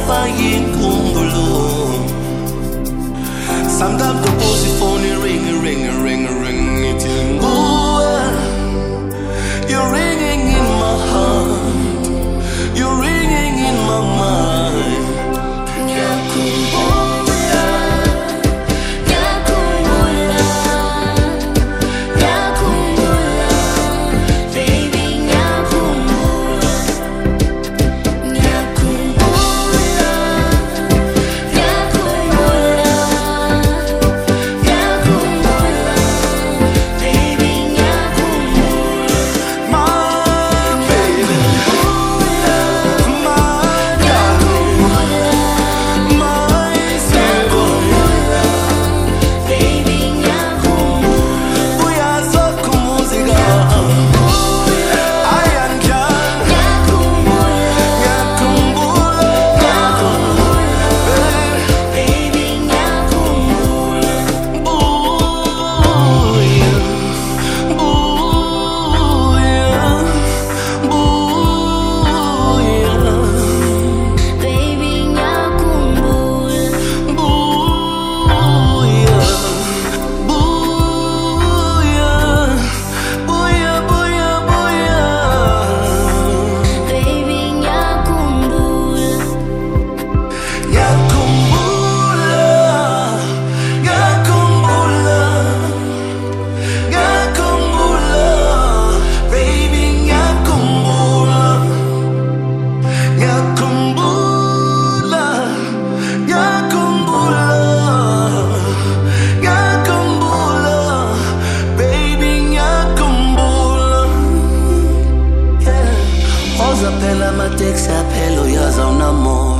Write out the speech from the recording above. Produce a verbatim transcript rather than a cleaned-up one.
yinkumbulo. Sometimes the pussy phone ring, ring, ring, ring. It's you're ringing in my heart. You're ringing in my mind. Nyakumbula, nyakumbula, nyakumbula, baby nyakumbula, nyakumbula, nyakumbula, nyakumbula, baby nyakumbula, my baby, my nyakumbula, my nyakumbula, baby nyakumbula, uyasoka umuziga, ayanja nyakumbula, nyakumbula, baby nyakumbula, buya, buya, buya, baby nyakumbula, buya, buya, buya, buya, buya, baby nyakumbula, nyakumbula, nyakumbula, nyakumbula, baby nyakumbula, nyakumbula, nyakumbula, nyakumbula, baby nyakumbula. Yeah. Oza phela amateksi aphela uyaza unamona.